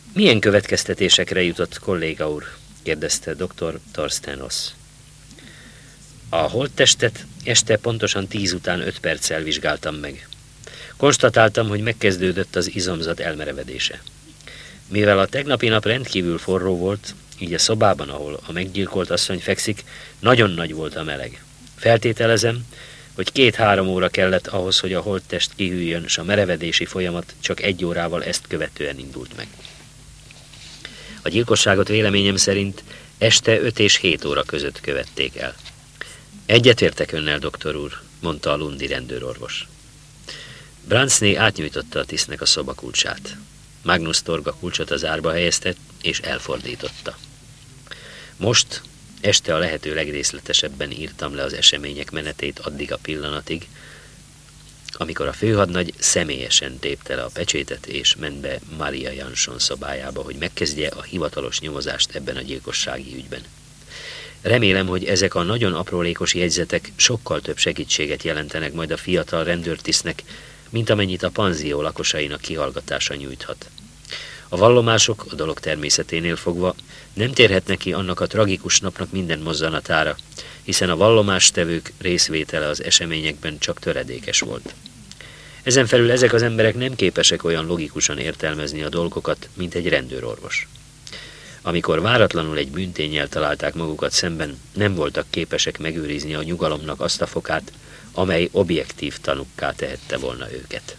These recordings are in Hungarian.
Milyen következtetésekre jutott kolléga úr? Kérdezte dr. Thorsten Ross. A holttestet este pontosan 10 után 5 perccel vizsgáltam meg. Konstatáltam, hogy megkezdődött az izomzat elmerevedése. Mivel a tegnapi nap rendkívül forró volt, így a szobában, ahol a meggyilkolt asszony fekszik, nagyon nagy volt a meleg. Feltételezem, hogy 2-3 óra kellett ahhoz, hogy a holttest kihűljön, s a merevedési folyamat csak 1 órával ezt követően indult meg. A gyilkosságot véleményem szerint este 5 és 7 óra között követték el. Egyetértek önnel, doktor úr, mondta a lundi rendőrorvos. Bransney átnyújtotta a tisztnek a szobakulcsát. Magnus Torg a kulcsot az árba helyezte, és elfordította. Most este a lehető legrészletesebben írtam le az események menetét addig a pillanatig, amikor a főhadnagy személyesen tépte le a pecsétet, és ment be Maria Jansson szobájába, hogy megkezdje a hivatalos nyomozást ebben a gyilkossági ügyben. Remélem, hogy ezek a nagyon aprólékos jegyzetek sokkal több segítséget jelentenek majd a fiatal rendőrtisztnek, mint amennyit a panzió lakosainak kihallgatása nyújthat. A vallomások a dolog természeténél fogva nem térhetnek ki annak a tragikus napnak minden mozzanatára, hiszen a vallomástevők részvétele az eseményekben csak töredékes volt. Ezen felül ezek az emberek nem képesek olyan logikusan értelmezni a dolgokat, mint egy rendőrorvos. Amikor váratlanul egy bűnténnyel találták magukat szemben, nem voltak képesek megőrizni a nyugalomnak azt a fokát, amely objektív tanukká tehette volna őket.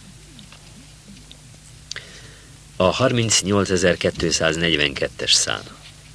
A 38.242-es szám.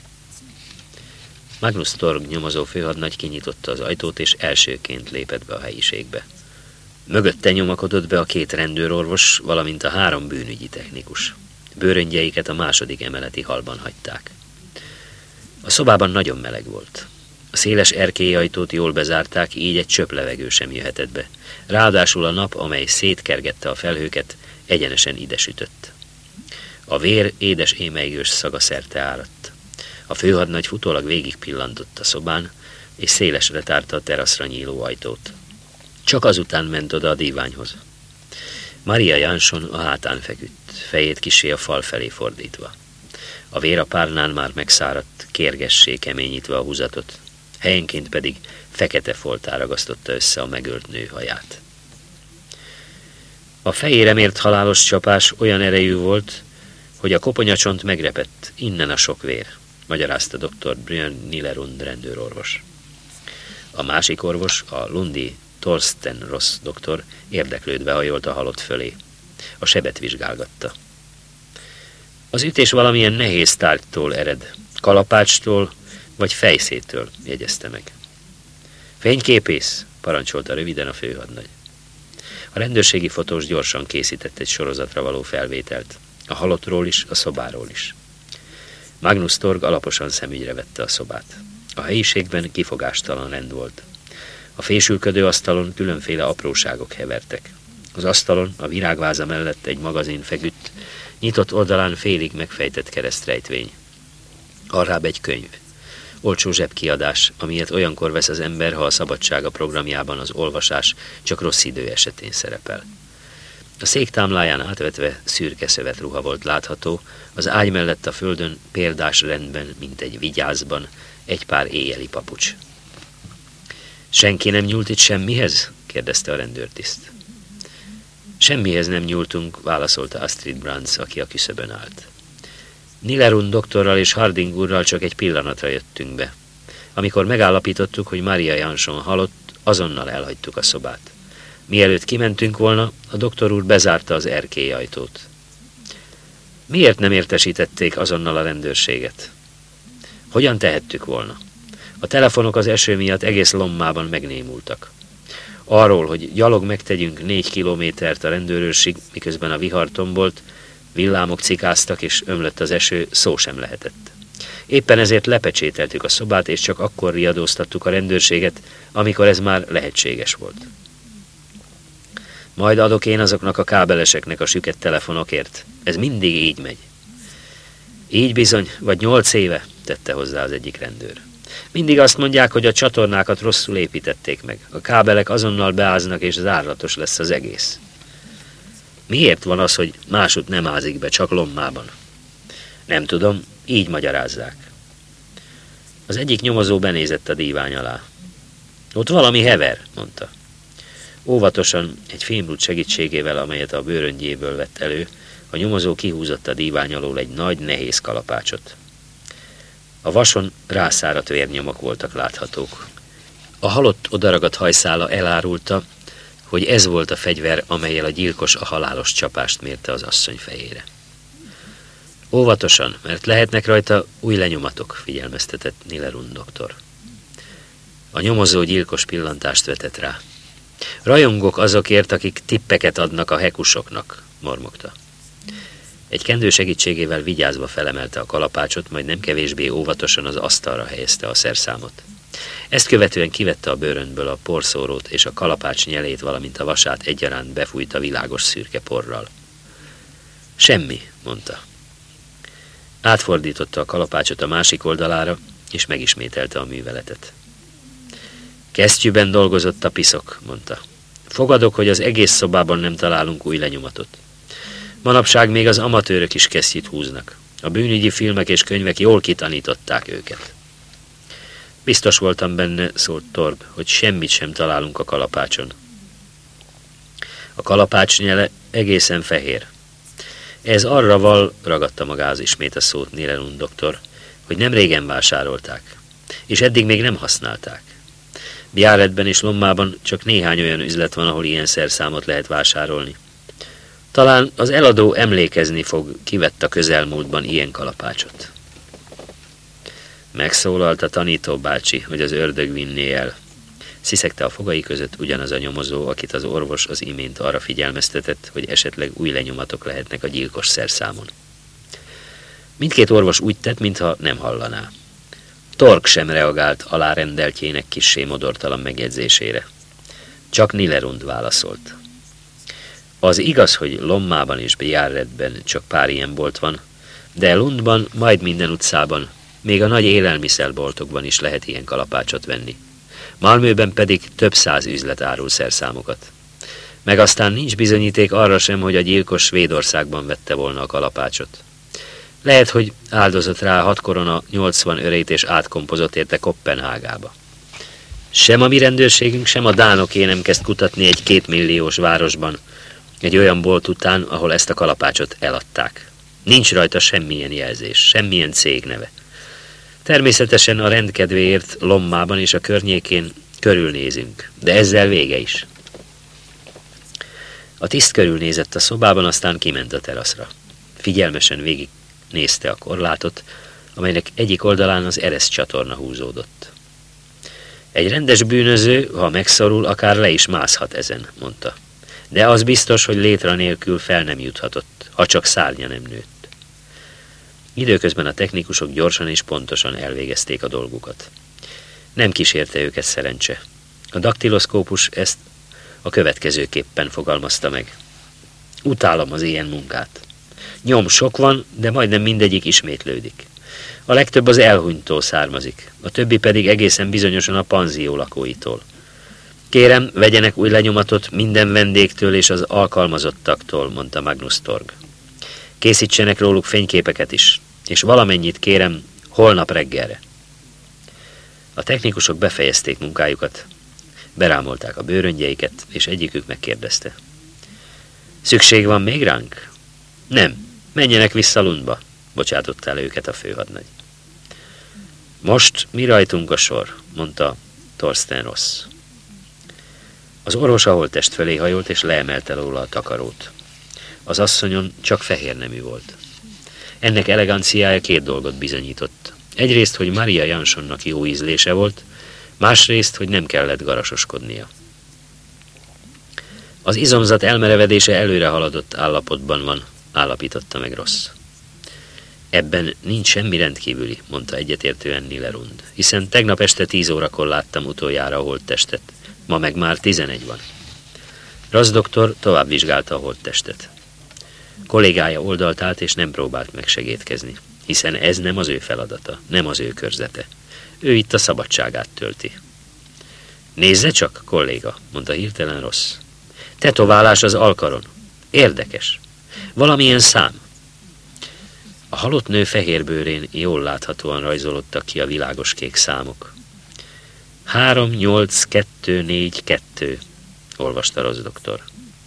Magnus Torg nyomozó főhadnagy kinyitotta az ajtót, és elsőként lépett be a helyiségbe. Mögötte nyomakodott be a 2 rendőrorvos, valamint a 3 bűnügyi technikus. Bőröngyeiket a 2. emeleti hallban hagyták. A szobában nagyon meleg volt. A széles erkélyajtót jól bezárták, így egy csöpp levegő sem jöhetett be. Ráadásul a nap, amely szétkergette a felhőket, egyenesen ide sütött. A vér édes émelygős szaga szerte áradt. A főhadnagy futólag végig pillantott a szobán, és szélesre tárta a teraszra nyíló ajtót. Csak azután ment oda a díványhoz. Maria Jansson a hátán feküdt, fejét kissé a fal felé fordítva. A vér a párnán már megszáradt, kérgessé keményítve a húzatot, helyenként pedig fekete foltá ragasztotta össze a megölt nő haját. A fejére mért halálos csapás olyan erejű volt, hogy a koponyacsont megrepett, innen a sok vér, magyarázta dr. Bryan Nilerund rendőrorvos. A másik orvos, a lundi Thorsten Ross doktor érdeklődve hajolt a halott fölé. A sebet vizsgálgatta. Az ütés valamilyen nehéz tárgytól ered, kalapácstól vagy fejszétől, jegyezte meg. Fényképész, parancsolta röviden a főhadnagy. A rendőrségi fotós gyorsan készített egy sorozatra való felvételt, a halottról is, a szobáról is. Magnus Torg alaposan szemügyre vette a szobát. A helyiségben kifogástalan rend volt. A fésülködő asztalon különféle apróságok hevertek. Az asztalon, a virágváza mellett egy magazin feküdt, nyitott oldalán félig megfejtett keresztrejtvény. Arrább egy könyv. Olcsó zsebkiadás, amilyet olyankor vesz az ember, ha a szabadsága programjában az olvasás csak rossz idő esetén szerepel. A szék támláján átvetve szürke szövetruha volt látható, az ágy mellett a földön példás rendben, mint egy vigyázban, egy pár éjjeli papucs. Senki nem nyúlt itt semmihez? Kérdezte a rendőrtiszt. Semmihez nem nyúltunk, válaszolta Astrid Brands, aki a küszöbön állt. Nilerund doktorral és Harding úrral csak egy pillanatra jöttünk be. Amikor megállapítottuk, hogy Maria Jansson halott, azonnal elhagytuk a szobát. Mielőtt kimentünk volna, a doktor úr bezárta az erkélyajtót. Miért nem értesítették azonnal a rendőrséget? Hogyan tehettük volna? A telefonok az eső miatt egész Lommában megnémultak. Arról, hogy gyalog megtegyünk 4 kilométert a rendőrőrsig, miközben a vihar tombolt, villámok cikáztak és ömlött az eső, szó sem lehetett. Éppen ezért lepecsételtük a szobát, és csak akkor riadóztattuk a rendőrséget, amikor ez már lehetséges volt. Majd adok én azoknak a kábeleseknek a süket telefonokért. Ez mindig így megy. Így bizony, vagy 8 éve, tette hozzá az egyik rendőr. Mindig azt mondják, hogy a csatornákat rosszul építették meg. A kábelek azonnal beáznak, és zárlatos lesz az egész. Miért van az, hogy másút nem ázik be, csak Lommában? Nem tudom, így magyarázzák. Az egyik nyomozó benézett a dívány alá. Ott valami hever, mondta. Óvatosan, egy fémrúd segítségével, amelyet a bőröngyéből vett elő, a nyomozó kihúzott a dívány alól egy nagy, nehéz kalapácsot. A vason rászáradt vérnyomok voltak láthatók. A halott odaragadt hajszála elárulta, hogy ez volt a fegyver, amellyel a gyilkos a halálos csapást mérte az asszony fejére. Óvatosan, mert lehetnek rajta új lenyomatok, figyelmeztetett Nilerund doktor. A nyomozó gyilkos pillantást vetett rá. Rajongok azokért, akik tippeket adnak a hekusoknak, mormogta. Egy kendő segítségével vigyázva felemelte a kalapácsot, majd nem kevésbé óvatosan az asztalra helyezte a szerszámot. Ezt követően kivette a bőröndből a porszórót, és a kalapács nyelét, valamint a vasát egyaránt befújta világos szürke porral. Semmi, mondta. Átfordította a kalapácsot a másik oldalára, és megismételte a műveletet. Kesztyűben dolgozott a piszok, mondta. Fogadok, hogy az egész szobában nem találunk új lenyomatot. Manapság még az amatőrök is kesztyűt húznak. A bűnügyi filmek és könyvek jól kitanították őket. Biztos voltam benne, szólt Torb, hogy semmit sem találunk a kalapácson. A kalapács nyele egészen fehér. Ez arra val, ragadta magához ismét a szót Nilerund doktor, hogy nem régen vásárolták, és eddig még nem használták. Biarritben és Lommában csak néhány olyan üzlet van, ahol ilyen szerszámot lehet vásárolni. Talán az eladó emlékezni fog, kivett a közelmúltban ilyen kalapácsot. Megszólalt a tanító bácsi, hogy az ördög vinné el. Sziszegte a fogai között ugyanaz a nyomozó, akit az orvos az imént arra figyelmeztetett, hogy esetleg új lenyomatok lehetnek a gyilkos szerszámon. Mindkét orvos úgy tett, mintha nem hallaná. Tork sem reagált alárendeltjének kissé modortalan megjegyzésére. Csak Nilerund válaszolt. Az igaz, hogy Lommában és Biarritben csak pár ilyen bolt van, de Lundban, majd minden utcában, még a nagy élelmiszerboltokban is lehet ilyen kalapácsot venni. Malmöben pedig több 100 üzlet árul szerszámokat. Meg aztán nincs bizonyíték arra sem, hogy a gyilkos Svédországban vette volna a kalapácsot. Lehet, hogy áldozott rá 6 korona 80 örét és átkompozott érte Koppenhágába. Sem a mi rendőrségünk, sem a dánoké nem kezd kutatni egy 2 milliós városban, egy olyan bolt után, ahol ezt a kalapácsot eladták. Nincs rajta semmilyen jelzés, semmilyen cég neve. Természetesen a rendkedvéért Lommában és a környékén körülnézünk, de ezzel vége is. A tiszt körülnézett a szobában, aztán kiment a teraszra. Figyelmesen végignézte a korlátot, amelynek egyik oldalán az Eresz csatorna húzódott. Egy rendes bűnöző, ha megszorul, akár le is mászhat ezen, mondta. De az biztos, hogy létre nélkül fel nem juthatott, ha csak szárnya nem nőtt. Időközben a technikusok gyorsan és pontosan elvégezték a dolgukat. Nem kísérte őket szerencse. A daktiloszkópus ezt a következőképpen fogalmazta meg. Utálom az ilyen munkát. Nyom sok van, de majdnem mindegyik ismétlődik. A legtöbb az elhunytól származik, a többi pedig egészen bizonyosan a panzió lakóitól. Kérem, vegyenek új lenyomatot minden vendégtől és az alkalmazottaktól, mondta Magnus Torg. Készítsenek róluk fényképeket is, és valamennyit kérem holnap reggelre. A technikusok befejezték munkájukat, berámolták a bőröngyeiket, és egyikük megkérdezte. Szükség van még ránk? Nem, menjenek vissza Lundba, bocsátotta el őket a főhadnagy. Most mi rajtunk a sor, mondta Thorsten Ross. Az orvos a holttest fölé hajolt, és leemelte róla a takarót. Az asszonyon csak fehér nemű volt. Ennek eleganciája 2 dolgot bizonyított. Egyrészt, hogy Maria Janssonnak jó ízlése volt, másrészt, hogy nem kellett garasoskodnia. Az izomzat elmerevedése előre haladott állapotban van, állapította meg Ross. Ebben nincs semmi rendkívüli, mondta egyetértően Nilerund, hiszen tegnap este 10 órakor láttam utoljára a holttestet, ma meg már 11 van. Ross doktor tovább vizsgálta a holttestet. Kollégája oldalt állt, és nem próbált meg segédkezni, hiszen ez nem az ő feladata, nem az ő körzete. Ő itt a szabadságát tölti. Nézze csak, kolléga, mondta hirtelen Ross. Tetoválás az alkaron. Érdekes. Valamilyen szám. A halott nő fehér bőrén jól láthatóan rajzolódtak ki a világos kék számok. 38242, olvasta Ross doktor.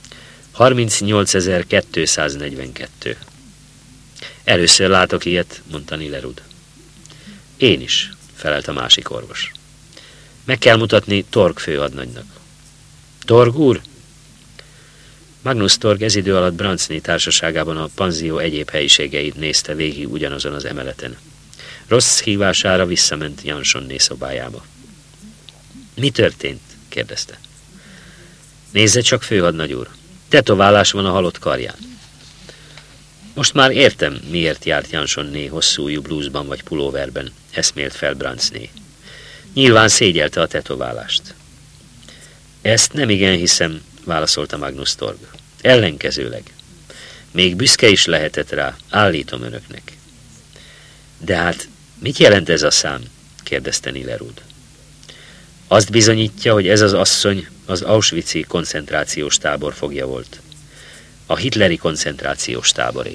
38.242. Először látok ilyet, mondta Nilerud. Én is, felelt a másik orvos. Meg kell mutatni Torg főhadnagynak. Torg úr? Magnus Torg ez idő alatt Brandsné társaságában a panzió egyéb helyiségeit nézte végig ugyanazon az emeleten. Ross hívására visszament Jansonné szobájába. Mi történt? kérdezte. Nézze csak, főhadnagy úr, tetoválás van a halott karján. Most már értem, miért járt Jansonné hosszújú blúzban vagy pulóverben, eszmélt fel Brandsné. Nyilván szégyelte a tetoválást. Ezt nem igen hiszem, válaszolta Magnus Torg. Ellenkezőleg. Még büszke is lehetett rá, állítom önöknek. De hát, mit jelent ez a szám? kérdezte Nilerud. Azt bizonyítja, hogy ez az asszony az Auschwitz-i koncentrációs tábor fogja volt. A hitleri koncentrációs táboré.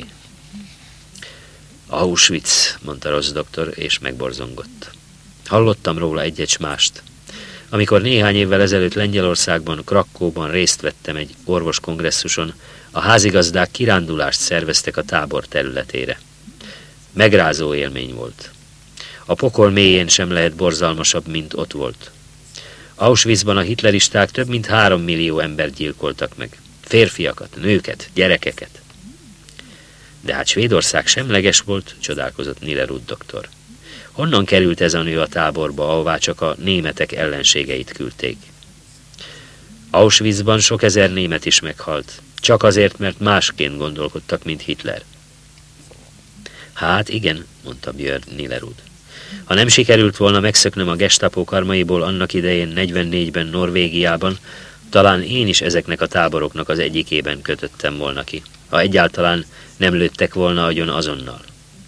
Auschwitz, mondta Ross doktor, és megborzongott. Hallottam róla egy-egy mást. Amikor néhány évvel ezelőtt Lengyelországban, Krakóban részt vettem egy orvoskongresszuson, a házigazdák kirándulást szerveztek a tábor területére. Megrázó élmény volt. A pokol mélyén sem lehet borzalmasabb, mint ott volt. Auschwitzban a hitleristák több mint 3 millió embert gyilkoltak meg. Férfiakat, nőket, gyerekeket. De hát Svédország semleges volt, csodálkozott Nilerud doktor. Honnan került ez a nő a táborba, ahová csak a németek ellenségeit küldték? Auschwitzban sok ezer német is meghalt, csak azért, mert másként gondolkodtak, mint Hitler. Hát igen, mondta Björn Nilerud. Ha nem sikerült volna megszöknöm a Gestapo karmaiból annak idején 44-ben Norvégiában, talán én is ezeknek a táboroknak az egyikében kötöttem volna ki, ha egyáltalán nem lőttek volna agyon azonnal.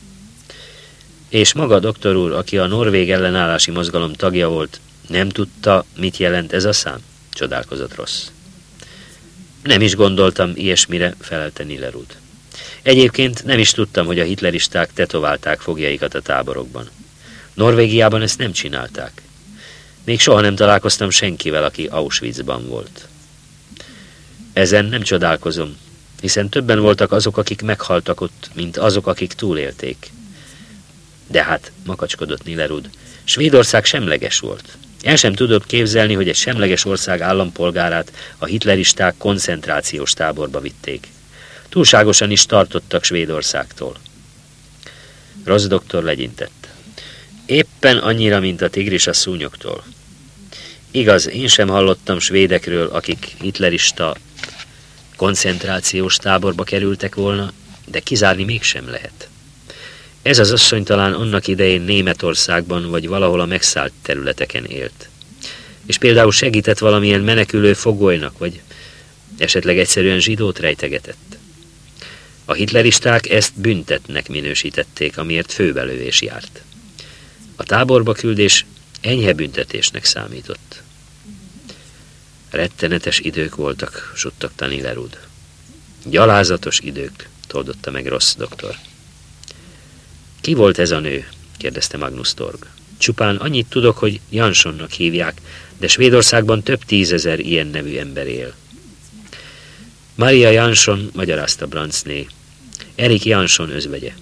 És maga doktor úr, aki a norvég ellenállási mozgalom tagja volt, nem tudta, mit jelent ez a szám? Csodálkozott Ross. Nem is gondoltam ilyesmire, felelte Nilerud. Egyébként nem is tudtam, hogy a hitleristák tetoválták fogjaikat a táborokban. Norvégiában ezt nem csinálták. Még soha nem találkoztam senkivel, aki Auschwitzban volt. Ezen nem csodálkozom, hiszen többen voltak azok, akik meghaltak ott, mint azok, akik túlélték. De hát, makacskodott Nilerud, Svédország semleges volt. El sem tudod képzelni, hogy egy semleges ország állampolgárát a hitleristák koncentrációs táborba vitték. Túlságosan is tartottak Svédországtól. Ross doktor legyintett. Éppen annyira, mint a tigris a szúnyoktól. Igaz, én sem hallottam svédekről, akik hitlerista koncentrációs táborba kerültek volna, de kizárni mégsem lehet. Ez az asszony talán annak idején Németországban vagy valahol a megszállt területeken élt. És például segített valamilyen menekülő fogolynak, vagy esetleg egyszerűen zsidót rejtegetett. A hitleristák ezt büntetnek minősítették, amiért főbelövés járt. A táborba küldés enyhe büntetésnek számított. Rettenetes idők voltak, suttogta Nilerud. Gyalázatos idők, toldotta meg Ross doktor. Ki volt ez a nő? kérdezte Magnus Torg. Csupán annyit tudok, hogy Jansonnak hívják, de Svédországban több 10 000 ilyen nevű ember él. Maria Jansson, magyarázta Brandsné. Erik Jansson özvegye.